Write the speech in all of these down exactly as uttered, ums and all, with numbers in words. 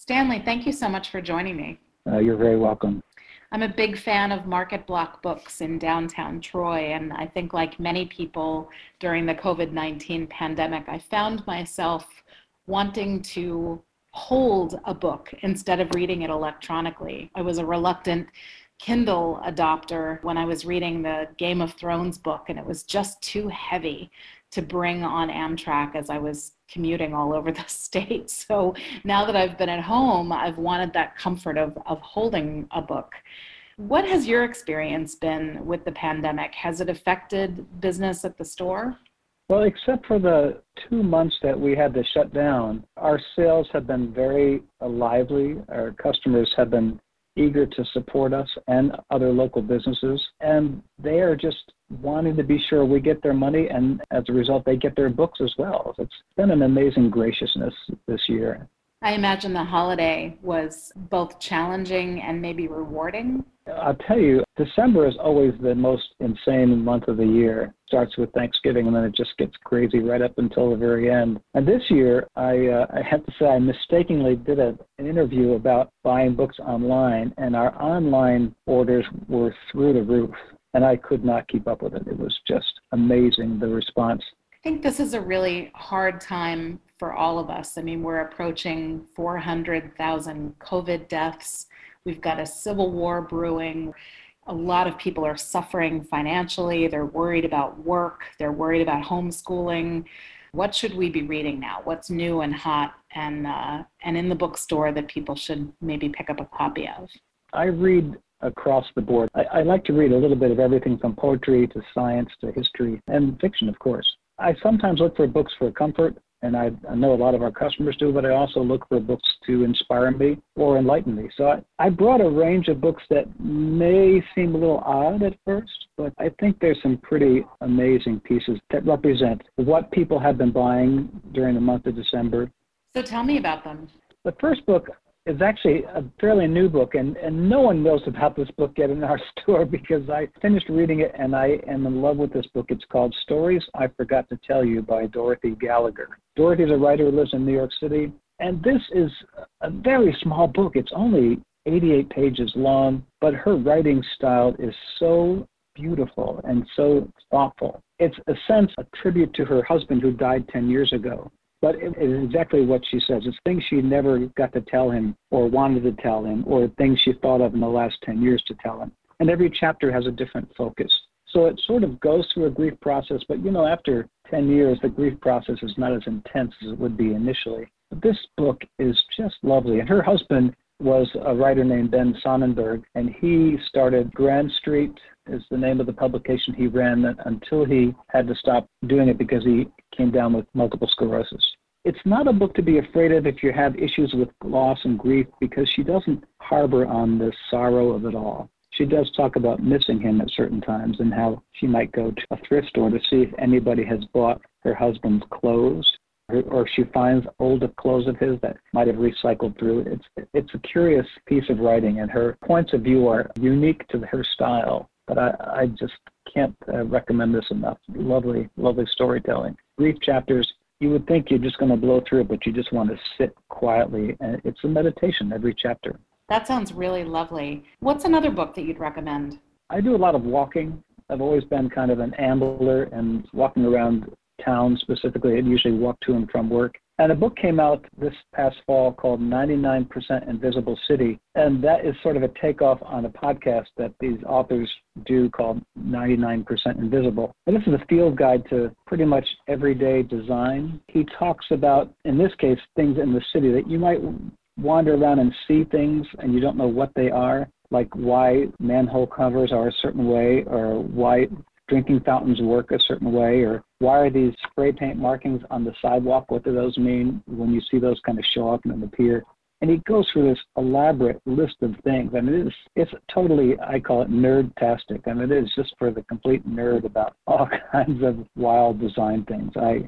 Stanley, thank you so much for joining me. Uh, you're very welcome. I'm a big fan of Market Block Books in downtown Troy, and I think like many people during the COVID nineteen pandemic, I found myself wanting to hold a book instead of reading it electronically. I was a reluctant Kindle adopter when I was reading the Game of Thrones book, and it was just too heavy to bring on Amtrak as I was commuting all over the state. So now that I've been at home, I've wanted that comfort of, of holding a book. What has your experience been with the pandemic? Has it affected business at the store? Well, except for the two months that we had to shut down, our sales have been very lively. Our customers have been eager to support us and other local businesses, and they are just wanting to be sure we get their money, and as a result, they get their books as well. It's been an amazing graciousness this year. I imagine the holiday was both challenging and maybe rewarding. I'll tell you, December is always the most insane month of the year. It starts with Thanksgiving, and then it just gets crazy right up until the very end. And this year, I, uh, I have to say, I mistakenly did a, an interview about buying books online, and our online orders were through the roof, and I could not keep up with it. It was just amazing, the response. I think this is a really hard time for all of us. I mean, we're approaching four hundred thousand COVID deaths. We've got a civil war brewing. A lot of people are suffering financially. They're worried about work. They're worried about homeschooling. What should we be reading now? What's new and hot and uh, and in the bookstore that people should maybe pick up a copy of? I read across the board. I, I like to read a little bit of everything from poetry to science to history and fiction, of course. I sometimes look for books for comfort, and I, I know a lot of our customers do, but I also look for books to inspire me or enlighten me. So I, I brought a range of books that may seem a little odd at first, but I think there's some pretty amazing pieces that represent what people have been buying during the month of December. So tell me about them. The first book is actually a fairly new book, and, and no one knows about this book yet in our store because I finished reading it and I am in love with this book. It's called Stories I Forgot to Tell You by Dorothy Gallagher. Dorothy is a writer who lives in New York City, and this is a very small book. It's only eighty-eight pages long, but her writing style is so beautiful and so thoughtful. It's a sense a tribute to her husband who died ten years ago. But it is exactly what she says. It's things she never got to tell him or wanted to tell him, or things she thought of in the last ten years to tell him. And every chapter has a different focus. So it sort of goes through a grief process, but you know, after ten years, the grief process is not as intense as it would be initially. But this book is just lovely. And her husband was a writer named Ben Sonnenberg, and he started Grand Street is the name of the publication he ran until he had to stop doing it because he came down with multiple sclerosis. It's not a book to be afraid of if you have issues with loss and grief, because she doesn't harbor on the sorrow of it all. She does talk about missing him at certain times and how she might go to a thrift store to see if anybody has bought her husband's clothes, or, or she finds old clothes of his that might have recycled through. It's, it's a curious piece of writing, and her points of view are unique to her style. But I, I just can't uh, recommend this enough. Lovely, lovely storytelling. Brief chapters. You would think you're just going to blow through it, but you just want to sit quietly. And it's a meditation every chapter. That sounds really lovely. What's another book that you'd recommend? I do a lot of walking. I've always been kind of an ambler and walking around town specifically. I usually walk to and from work. And a book came out this past fall called ninety-nine percent Invisible City. And that is sort of a takeoff on a podcast that these authors do called ninety-nine percent Invisible. And this is a field guide to pretty much everyday design. He talks about, in this case, things in the city that you might wander around and see things and you don't know what they are, like why manhole covers are a certain way, or why drinking fountains work a certain way, or why are these spray paint markings on the sidewalk? What do those mean when you see those kind of show up and appear? And he goes through this elaborate list of things. I mean, it's, it's totally, I call it nerd-tastic. I mean, it is just for the complete nerd about all kinds of wild design things. I,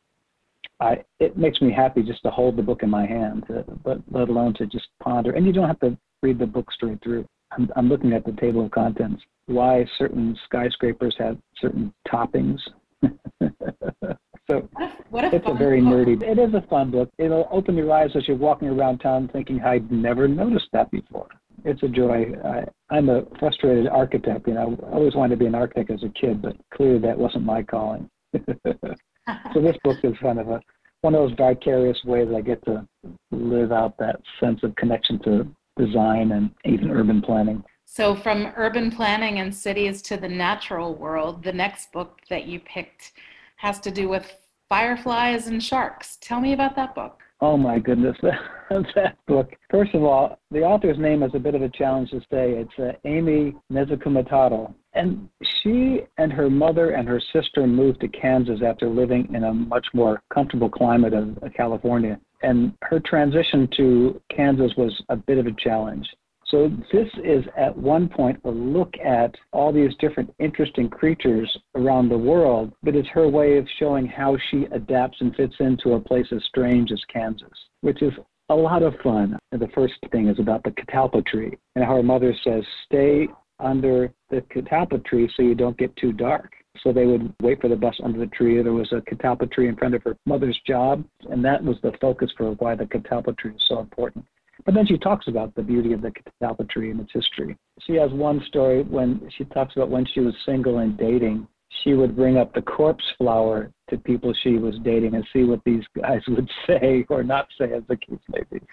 I, it makes me happy just to hold the book in my hand, to, but let alone to just ponder. And you don't have to read the book straight through. I'm, I'm looking at the table of contents. Why certain skyscrapers have certain toppings. So What a, what a it's a fun very book. nerdy. It is a fun book. It'll open your eyes as you're walking around town thinking, I'd never noticed that before. It's a joy. I, I'm a frustrated architect. You know, I always wanted to be an architect as a kid, but clearly that wasn't my calling. So this book is kind of a one of those vicarious ways I get to live out that sense of connection to design and even urban planning. So from urban planning and cities to the natural world, the next book that you picked has to do with fireflies and sharks. Tell me about that book. Oh my goodness, that book. First of all, the author's name is a bit of a challenge to say. It's uh, Amy Nezukumataro. And she and her mother and her sister moved to Kansas after living in a much more comfortable climate of, of California. And her transition to Kansas was a bit of a challenge. So this is at one point a look at all these different interesting creatures around the world, but it's her way of showing how she adapts and fits into a place as strange as Kansas, which is a lot of fun. And the first thing is about the catalpa tree and how her mother says, stay under the catalpa tree so you don't get too dark. So they would wait for the bus under the tree. There was a catalpa tree in front of her mother's job, and that was the focus for why the catalpa tree is so important. But then she talks about the beauty of the catalpa tree and its history. She has one story when she talks about when she was single and dating, she would bring up the corpse flower to people she was dating and see what these guys would say or not say, as the case may be.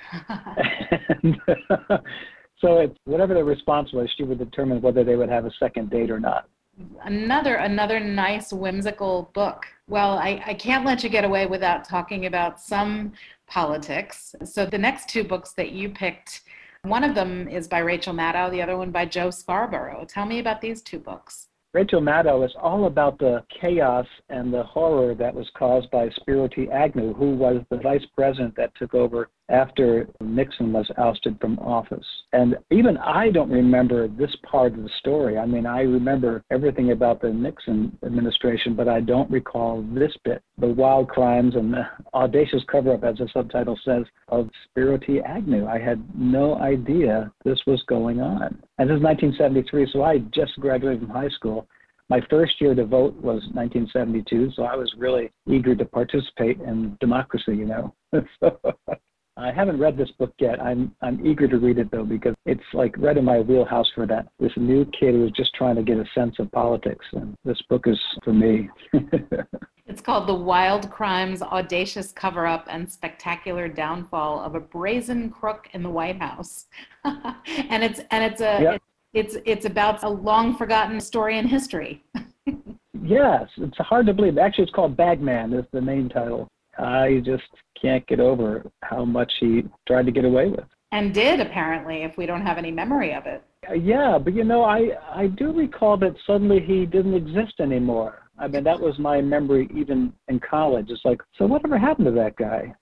and, uh, so it's whatever the response was, she would determine whether they would have a second date or not. Another another nice whimsical book. Well, I, I can't let you get away without talking about some politics. So the next two books that you picked, one of them is by Rachel Maddow, the other one by Joe Scarborough. Tell me about these two books. Rachel Maddow is all about the chaos and the horror that was caused by Spiro T. Agnew, who was the vice president that took over after Nixon was ousted from office. And even I don't remember this part of the story. I mean, I remember everything about the Nixon administration, but I don't recall this bit, the wild crimes and the audacious cover-up, as the subtitle says, of Spiro T. Agnew. I had no idea this was going on. And this is nineteen seventy-three, so I just graduated from high school. My first year to vote was nineteen seventy-two, so I was really eager to participate in democracy, you know. So, I haven't read this book yet. I'm I'm eager to read it, though, because it's like right in my wheelhouse for that. This new kid who's just trying to get a sense of politics, and this book is for me. It's called The Wild Crimes, Audacious Cover-Up, and Spectacular Downfall of a Brazen Crook in the White House. and it's and it's a Yep. it's it's about a long-forgotten story in history. Yes, it's hard to believe. Actually, it's called Bagman is the main title. I just can't get over how much he tried to get away with. And did, apparently, if we don't have any memory of it. Uh, yeah, but you know, I, I do recall that suddenly he didn't exist anymore. I mean, that was my memory even in college. It's like, so whatever happened to that guy?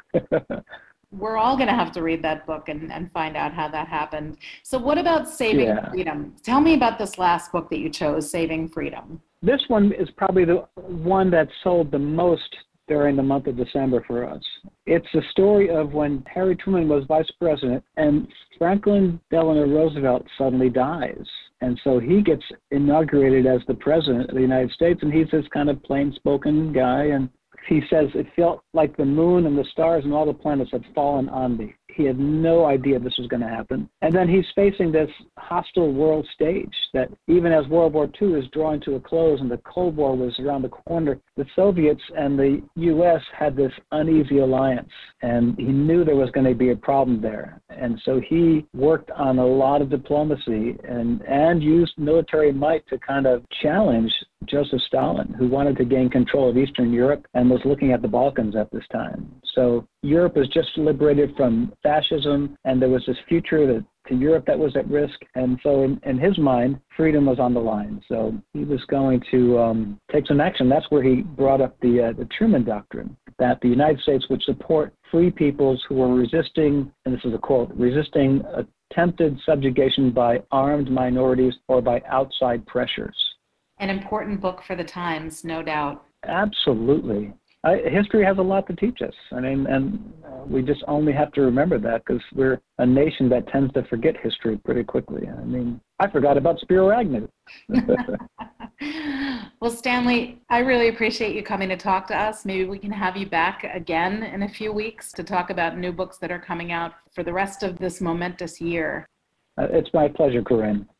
We're all going to have to read that book and, and find out how that happened. So what about Saving Yeah. Freedom? Tell me about this last book that you chose, Saving Freedom. This one is probably the one that sold the most during the month of December for us. It's the story of when Harry Truman was vice president and Franklin Delano Roosevelt suddenly dies. And so he gets inaugurated as the president of the United States, and he's this kind of plain-spoken guy. And he says it felt like the moon and the stars and all the planets had fallen on me. He had no idea this was going to happen. And then he's facing this hostile world stage that even as World War Two is drawing to a close and the Cold War was around the corner, the Soviets and the U S had this uneasy alliance. And he knew there was going to be a problem there. And so he worked on a lot of diplomacy and, and used military might to kind of challenge Joseph Stalin, who wanted to gain control of Eastern Europe and was looking at the Balkans at this time. So Europe was just liberated from fascism, and there was this future that, to Europe that was at risk. And so in, in his mind, freedom was on the line. So he was going to um, take some action. That's where he brought up the, uh, the Truman Doctrine, that the United States would support free peoples who were resisting, and this is a quote, resisting attempted subjugation by armed minorities or by outside pressures. An important book for the times, no doubt. Absolutely. I, history has a lot to teach us. I mean, and uh, we just only have to remember that because we're a nation that tends to forget history pretty quickly. I mean, I forgot about Spiro Agnew. Well, Stanley, I really appreciate you coming to talk to us. Maybe we can have you back again in a few weeks to talk about new books that are coming out for the rest of this momentous year. Uh, it's my pleasure, Corinne.